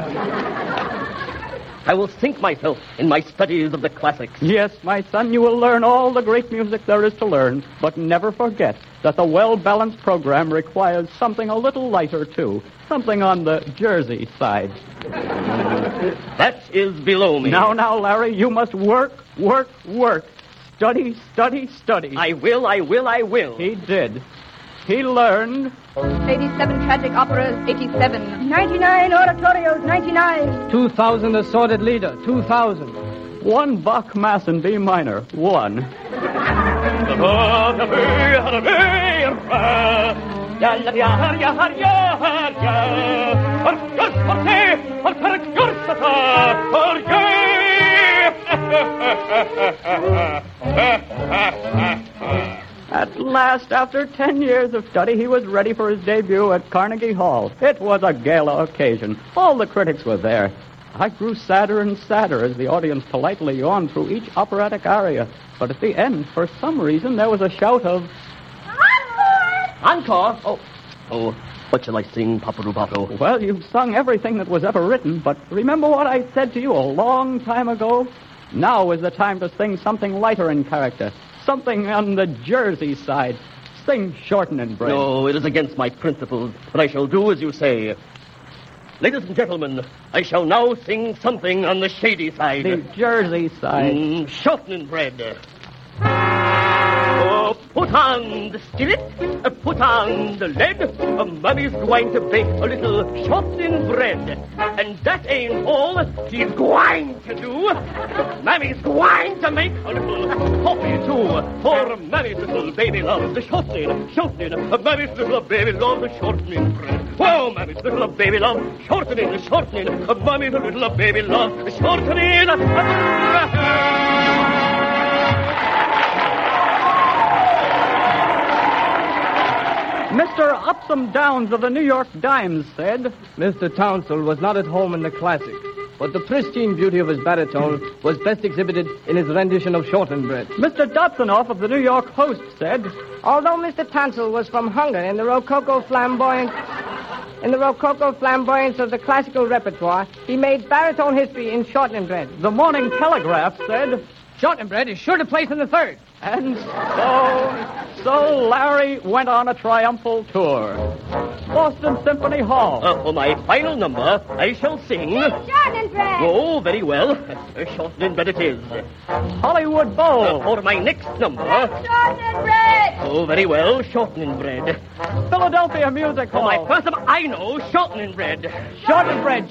I will sink myself in my studies of the classics. Yes, my son, you will learn all the great music there is to learn, but never forget that the well-balanced program requires something a little lighter, too. Something on the Jersey side. That is below me. Now, Larry, you must work. Study. I will. He did. He learned. 87 tragic operas, 87. 99 oratorios, 99. 2,000 assorted lieder, 2,000. 1 Bach Mass in B minor, 1. At last, after 10 years of study, he was ready for his debut at Carnegie Hall. It was a gala occasion. All the critics were there. I grew sadder and sadder as the audience politely yawned through each operatic aria. But at the end, for some reason, there was a shout of... Encore! Oh, what shall I sing, Papa Rubato? Well, you've sung everything that was ever written, but remember what I said to you a long time ago? Now is the time to sing something lighter in character. Something on the Jersey side. Sing Shorten and Bread. No, it is against my principles, but I shall do as you say. Ladies and gentlemen, I shall now sing something on the shady side. The Jersey side. Shorten and Bread. Oh, put on the skillet, put on the lead. Mummy's going to bake a little shortening bread. And that ain't all she's going to do. Mummy's going to make a little coffee, too. For Mummy's little baby loves the shortening. Mummy's little baby loves the shortening bread. Whoa, Mummy's little baby loves shortening. Mummy's little baby loves the shortening. Mr. Upsome Downs of the New York Dimes said, Mr. Townsend was not at home in the classics, but the pristine beauty of his baritone was best exhibited in his rendition of Shorten Bread. Mr. Dotsonoff of the New York Post said, although Mr. Townsend was from Hungary in the rococo flamboyance of the classical repertoire, he made baritone history in Shorten Bread. The Morning Telegraph said, Shorten Bread is sure to place in the third. And so Larry went on a triumphal tour. Boston Symphony Hall. For my final number, I shall sing... Shorten Bread. Oh, very well. Shorten Bread it is. Hollywood Bowl. For my next number... Shorten Bread. Oh, very well. Shorten Bread. Philadelphia Music Hall. For my first number, I know. Shorten Bread. Shorten Bread.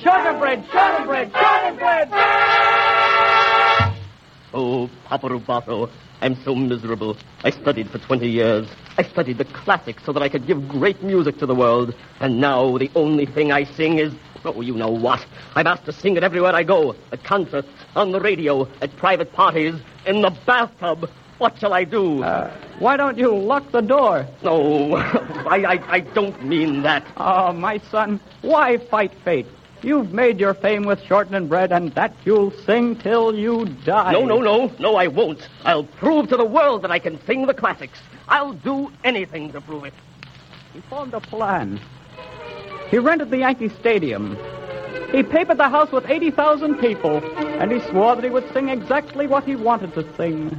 Oh, Papa Rubato, I'm so miserable. I studied for 20 years. I studied the classics so that I could give great music to the world. And now the only thing I sing is... Oh, you know what? I'm asked to sing it everywhere I go. At concerts, on the radio, at private parties, in the bathtub. What shall I do? Why don't you lock the door? No, I don't mean that. Oh, my son, why fight fate? You've made your fame with Shorten Bread, and that you'll sing till you die. No, I won't. I'll prove to the world that I can sing the classics. I'll do anything to prove it. He formed a plan. He rented the Yankee Stadium. He papered the house with 80,000 people, and he swore that he would sing exactly what he wanted to sing.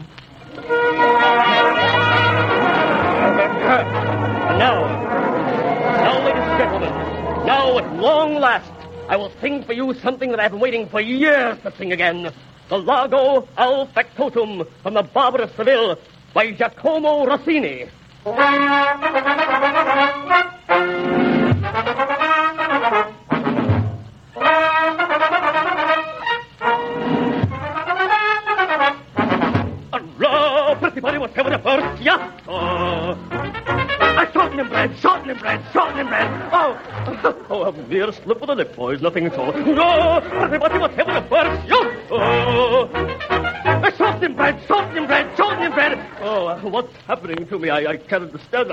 Now, ladies and gentlemen, now at long last, I will sing for you something that I've been waiting for years to sing again. The Largo al Factotum from the Barber of Seville by Giacomo Rossini. Allah, pretty body was having a first fiasco. Shorten and bread. Oh, a mere slip of the lip, boys, nothing at all. No, everybody was having a burst. Shorten and bread. Oh, what's happening to me? I can't understand.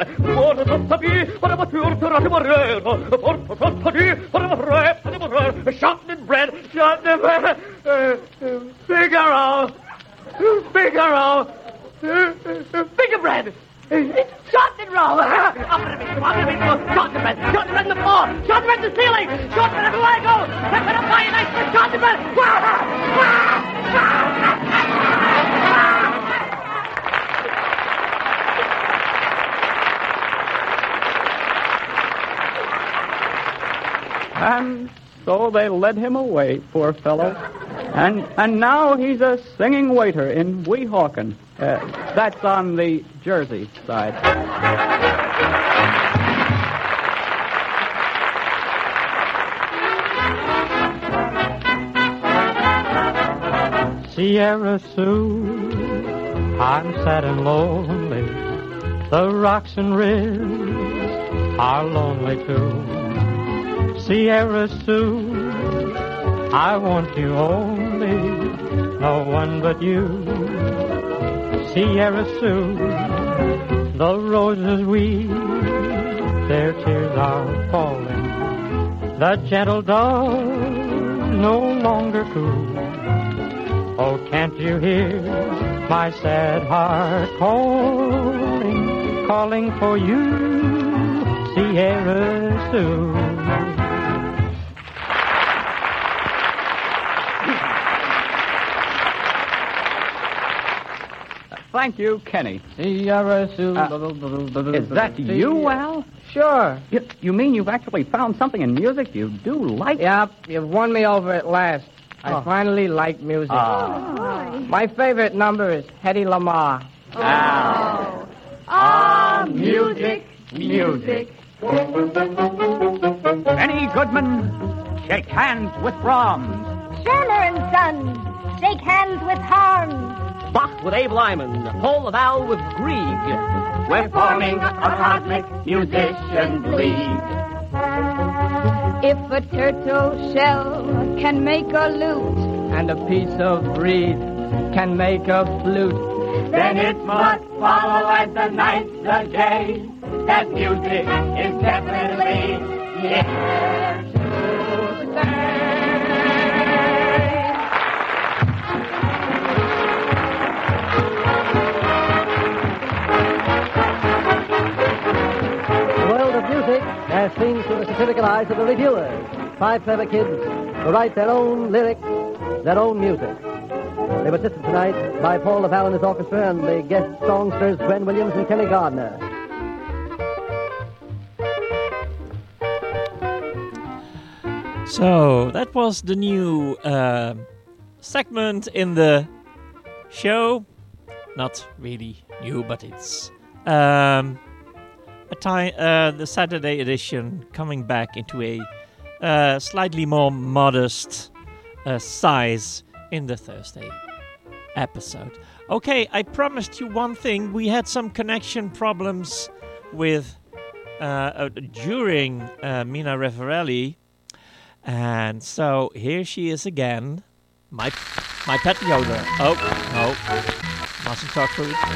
shortening bread, shortening bread, Figaro, Figaro, bigger bread. Shortening roll! Up to me, shortening bread on the floor, shortening bread to the ceiling, shortening bread everywhere I go, that's what I'm buying, nice shortening And so they led him away, poor fellow. And now he's a singing waiter in Weehawken. That's on the Jersey side. Sierra Sue, I'm sad and lonely. The rocks and rills are lonely too. Sierra Sue, I want you only, no one but you. Sierra Sue, the roses weep, their tears are falling. The gentle dove no longer coo. Oh, can't you hear my sad heart calling, calling for you, Sierra Sue? Thank you, Kenny. Sierra Sue. Is that you, Al? Sure. You mean you've actually found something in music you do like? Yep, you've won me over at last. I finally like music. My favorite number is Hedy Lamar. Music, music. Benny Goodman, shake hands with Brahms. Schermer and Son, shake hands with Harms. Bach with Abe Lyman, Paul Laval with Grieg. We're forming a cosmic musicians league. If a turtle shell can make a lute, and a piece of reed can make a flute, then it must follow as the night, the day, that music is definitely here to stay. As seen through the satirical eyes of the reviewers. 5 clever kids who write their own lyrics, their own music. They were assisted tonight by Paul Laval and his orchestra and the guest songsters Gwen Williams and Kenny Gardner. So, that was the new segment in the show. Not really new, but it's the Saturday edition coming back into a slightly more modest size in the Thursday episode. Okay, I promised you one thing. We had some connection problems with during Mina Revarelli, and so here she is again, my pet Yoda. Oh no, mustn't talk for it.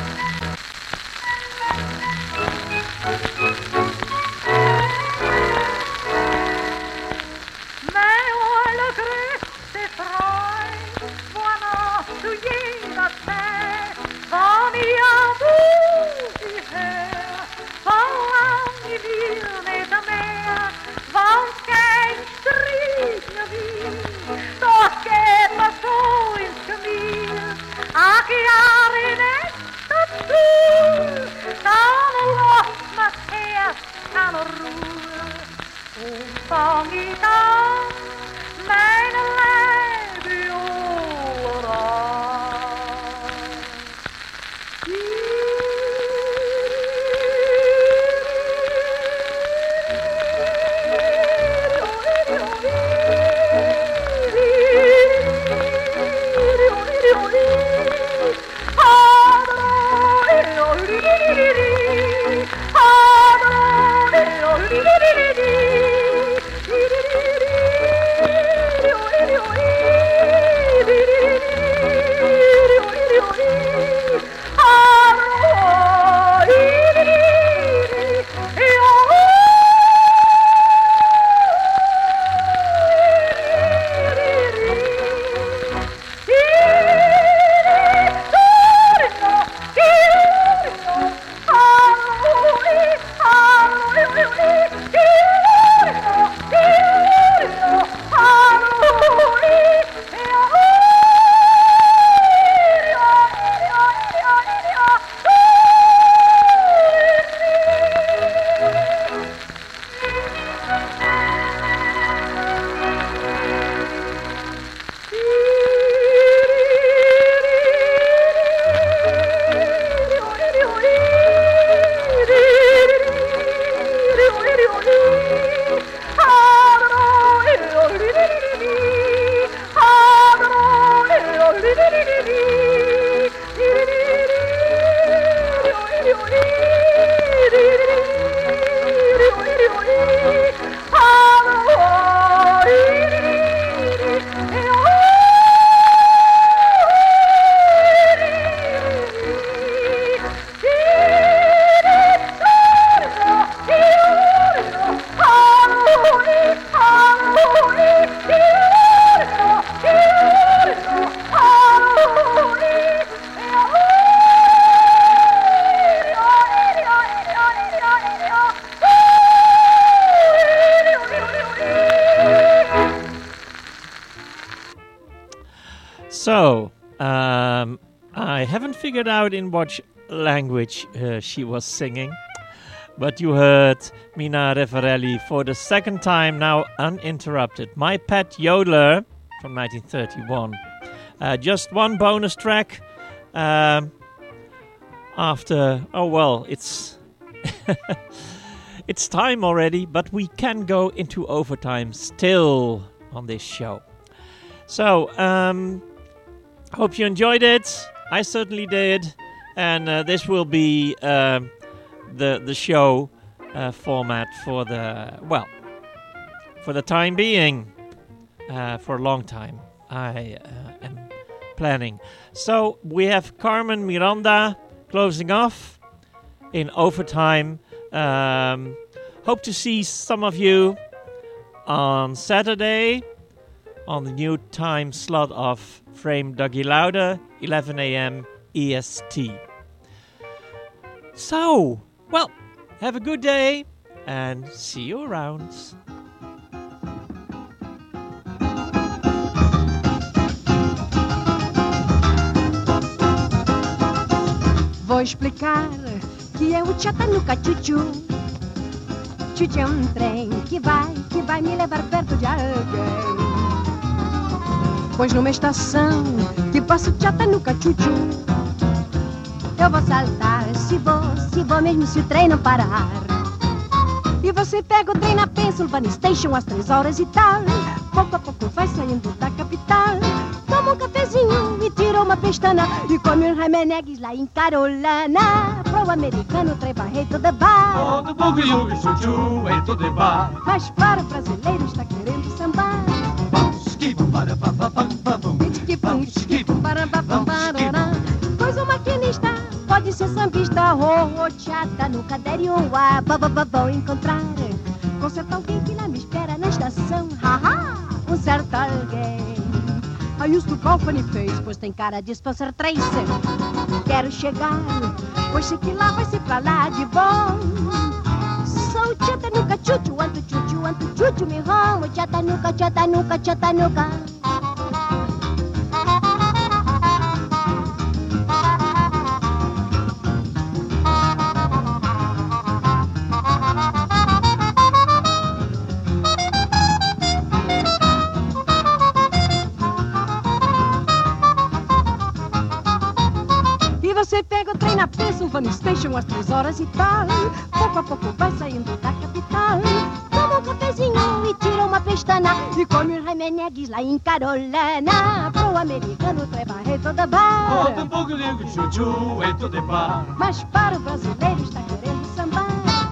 So, I haven't figured out in what language she was singing, but you heard Mina Refarelli for the second time now uninterrupted. My Pet Yodeler from 1931. Just one bonus track after... Oh, well, it's... It's time already, but we can go into overtime still on this show. So, hope you enjoyed it. I certainly did. And this will be the show format for the time being. For a long time, I am planning. So, we have Carmen Miranda closing off in overtime. Hope to see some of you on Saturday on the new time slot of Frame Dougie Lauder, 11 a.m. EST. So, well, have a good day and see you around. Vou explicar que é o Chatanuca Chuchu. Chuchu é um trem que vai me levar perto de alguém. Pois numa estação que passa o Chatanuca Chuchu, eu vou saltar se vou mesmo se o trem não parar. E você pega o trem na Pennsylvania Station às 3 horas e tal. Pouco a pouco vai saindo da capital. Toma um cafezinho e tira uma pestana e come um Raimenegues lá em Carolina. Pro americano, trem barreto de bar. Oh, do boogie e chuchu, eito de bar. Mas para o brasileiro está querendo sambar. Pois o maquinista pode ser sambista. Chatanuca Deriuá. Vou encontrar com certo alguém que lá me espera na estação. Um certo alguém. I used to call funny face, pois tem cara de Spencer Tracy. Quero chegar, pois sei que lá vai ser pra lá de bom. Sou Chatanuca Chuchu, anto chuchu, me rom. Chatanuca. Você pega o trem na Pennsylvania Station às 3 horas e tal. Pouco a pouco vai saindo da capital. Toma um cafezinho e tira uma pestana e come um Raimenegues lá em Carolina. Pro americano, trem barreto de bar. Oh, do boogie e chuchu, eito de bar. Mas para o brasileiro está querendo sambar.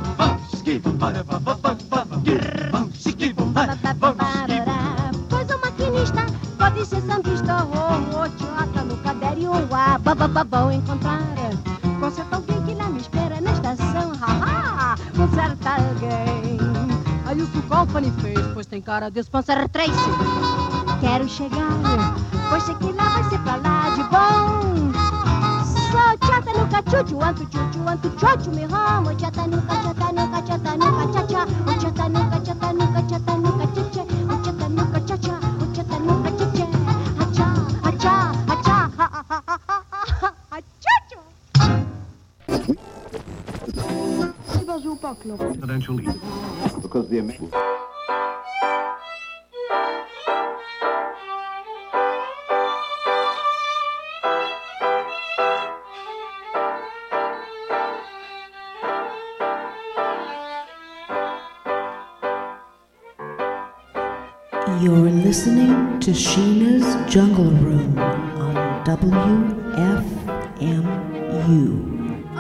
Pois o maquinista pode ser sambista. Chatanuca Deriuá. Vou encontrar com certo alguém que lá me espera na estação. Um certo alguém. I used to call funny face, pois tem cara de Spencer Tracy. Quero chegar, pois sei que lá vai ser pra lá de bom. Sou Chatanuca Chuchu, anto chuchu, me rom. Chatanuca, cha-cha. O Chatanuca, cha-cha. O Chatanuca, cha-cha. O Chatanuca, cha-cha. Presidential leader. Because the You're listening to Sheena's Jungle Room on WFMU.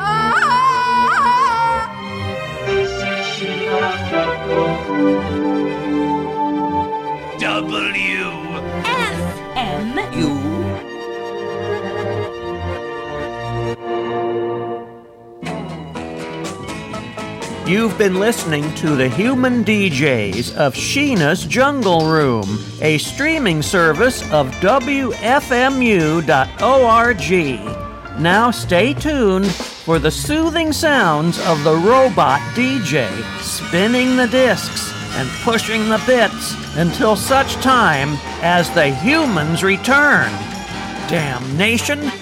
You've been listening to the Human DJs of Sheena's Jungle Room, a streaming service of WFMU.org. Now stay tuned for the soothing sounds of the robot DJ spinning the discs and pushing the bits until such time as the humans return. Damnation!